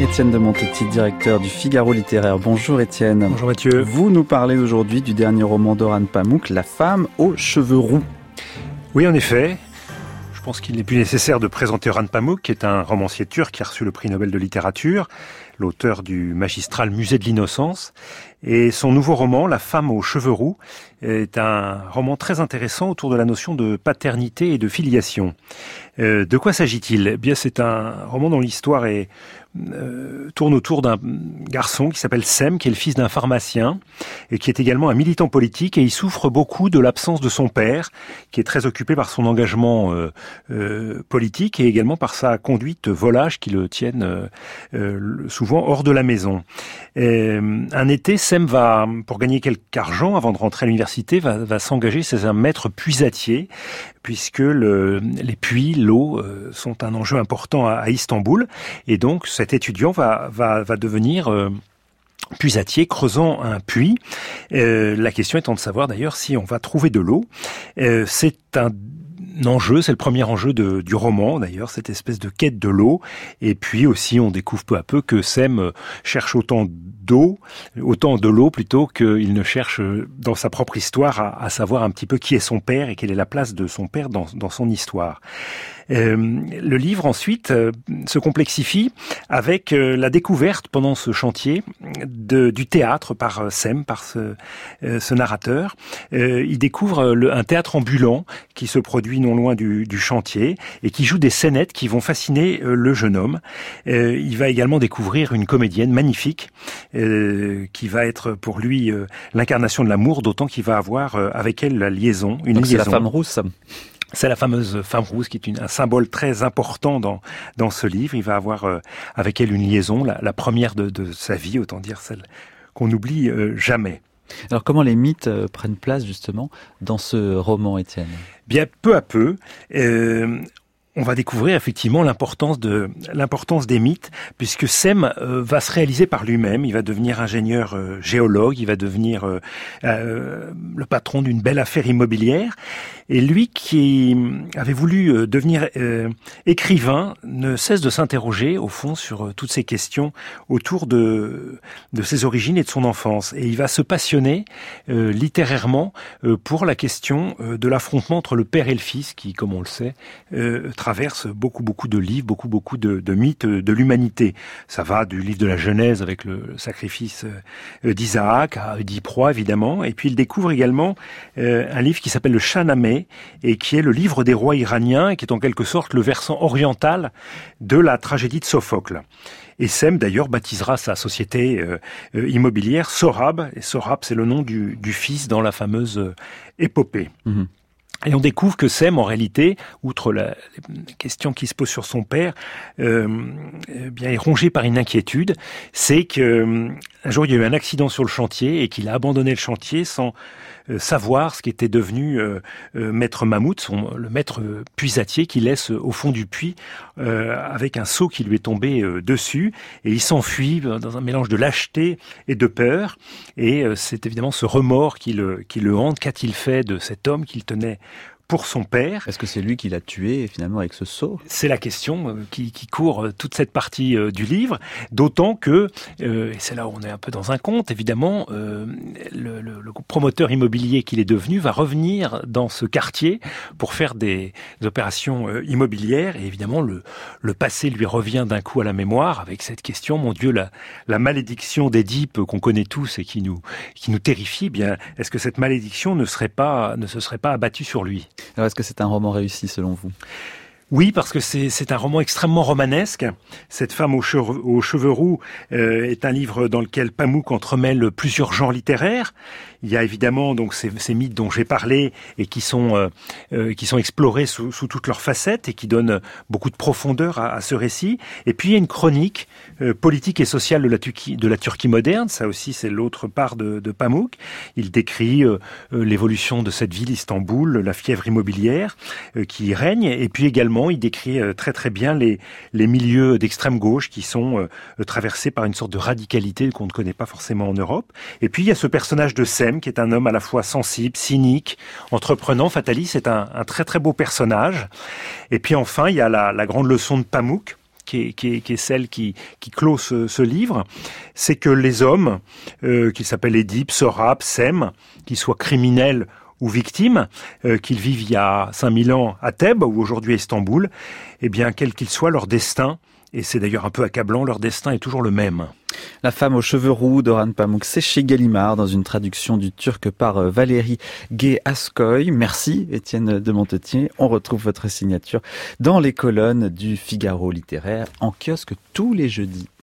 Étienne de Montetti, directeur du Figaro littéraire. Bonjour Étienne. Bonjour Mathieu. Vous nous parlez aujourd'hui du dernier roman d'Orhan Pamuk, La femme aux cheveux roux. Oui, en effet. Je pense qu'il n'est plus nécessaire de présenter Orhan Pamuk, qui est un romancier turc qui a reçu le prix Nobel de littérature, l'auteur du magistral Musée de l'innocence. Et son nouveau roman, La femme aux cheveux roux, est un roman très intéressant autour de la notion de paternité et de filiation. De quoi s'agit-il ? Eh bien, c'est un roman dont l'histoire tourne autour d'un garçon qui s'appelle Sem, qui est le fils d'un pharmacien et qui est également un militant politique, et il souffre beaucoup de l'absence de son père, qui est très occupé par son engagement politique et également par sa conduite volage qui le tienne souvent hors de la maison. Un été, Sem va, pour gagner quelque argent avant de rentrer à l'université, va s'engager chez un maître puisatier, puisque les puits, l'eau, sont un enjeu important à Istanbul. Et donc, cet étudiant va devenir puisatier, creusant un puits. La question étant de savoir d'ailleurs si on va trouver de l'eau. C'est un enjeu, c'est le premier enjeu du roman d'ailleurs, cette espèce de quête de l'eau. Et puis aussi, on découvre peu à peu que Sem cherche autant de l'eau plutôt qu'il ne cherche dans sa propre histoire à savoir un petit peu qui est son père et quelle est la place de son père dans son histoire. Le livre ensuite se complexifie avec la découverte pendant ce chantier du théâtre par Sem, par ce narrateur. Il découvre un théâtre ambulant qui se produit non loin du chantier et qui joue des scénettes qui vont fasciner le jeune homme. Il va également découvrir une comédienne magnifique qui va être pour lui l'incarnation de l'amour, d'autant qu'il va avoir avec elle la liaison, une Donc liaison. C'est la femme rousse. C'est la fameuse femme rousse qui est un symbole très important dans ce livre. Il va avoir avec elle une liaison, la première de sa vie, autant dire celle qu'on n'oublie jamais. Alors comment les mythes prennent place justement dans ce roman, Étienne ? Bien, peu à peu, on va découvrir effectivement l'importance des mythes, puisque Sem va se réaliser par lui-même. Il va devenir ingénieur géologue, il va devenir le patron d'une belle affaire immobilière. Et lui, qui avait voulu devenir écrivain, ne cesse de s'interroger au fond sur toutes ces questions autour de ses origines et de son enfance. Et il va se passionner littérairement pour la question de l'affrontement entre le père et le fils, qui, comme on le sait, traverse beaucoup de livres, beaucoup de mythes de l'humanité. Ça va du livre de la Genèse avec le sacrifice d'Isaac à Oedipe, évidemment. Et puis il découvre également un livre qui s'appelle le Shahnameh, et qui est le livre des rois iraniens, et qui est en quelque sorte le versant oriental de la tragédie de Sophocle. Et Sem, d'ailleurs, baptisera sa société immobilière Sorab. Et Sorab, c'est le nom du fils dans la fameuse épopée. Mmh. Et on découvre que Sem, en réalité, outre la question qui se pose sur son père, bien est rongé par une inquiétude. C'est que un jour, il y a eu un accident sur le chantier et qu'il a abandonné le chantier sans savoir ce qu'était devenu Maître Mahmoud, le maître puisatier qui laisse au fond du puits avec un seau qui lui est tombé dessus. Et il s'enfuit dans un mélange de lâcheté et de peur. Et c'est évidemment ce remords qui le hante. Qu'a-t-il fait de cet homme qu'il tenait pour son père? Est-ce que c'est lui qui l'a tué finalement avec ce seau? C'est la question qui court toute cette partie du livre, d'autant que, et c'est là où on est un peu dans un conte, évidemment, le promoteur immobilier qu'il est devenu va revenir dans ce quartier pour faire des opérations immobilières, et évidemment le passé lui revient d'un coup à la mémoire avec cette question, mon Dieu, la malédiction d'Édipe qu'on connaît tous et qui nous terrifie, bien, est-ce que cette malédiction ne se serait pas abattue sur lui? Alors, est-ce que c'est un roman réussi selon vous ? Oui, parce que c'est un roman extrêmement romanesque. Cette femme aux cheveux roux est un livre dans lequel Pamuk entremêle plusieurs genres littéraires. Il y a évidemment donc ces mythes dont j'ai parlé et qui sont explorés sous toutes leurs facettes et qui donnent beaucoup de profondeur à ce récit. Et puis il y a une chronique politique et sociale de la Turquie moderne. Ça aussi, c'est l'autre part de Pamuk. Il décrit l'évolution de cette ville, Istanbul, la fièvre immobilière qui y règne. Et puis également, il décrit très très bien les milieux d'extrême gauche qui sont traversés par une sorte de radicalité qu'on ne connaît pas forcément en Europe. Et puis il y a ce personnage de Sem, qui est un homme à la fois sensible, cynique, entreprenant, fataliste. C'est un très très beau personnage. Et puis enfin, il y a la grande leçon de Pamuk, qui est celle qui clôt ce livre, c'est que les hommes, qui s'appellent Édipe, Sorap, Sem, qu'ils soient criminels ou victimes, qu'ils vivent il y a 5000 ans à Thèbes ou aujourd'hui à Istanbul, eh bien, quel qu'il soit leur destin, et c'est d'ailleurs un peu accablant, leur destin est toujours le même. La femme aux cheveux roux d'Orhan Pamuk, c'est chez Gallimard, dans une traduction du turc par Valérie Gay-Askoy. Merci Étienne de Montetier. On retrouve votre signature dans les colonnes du Figaro littéraire, en kiosque tous les jeudis.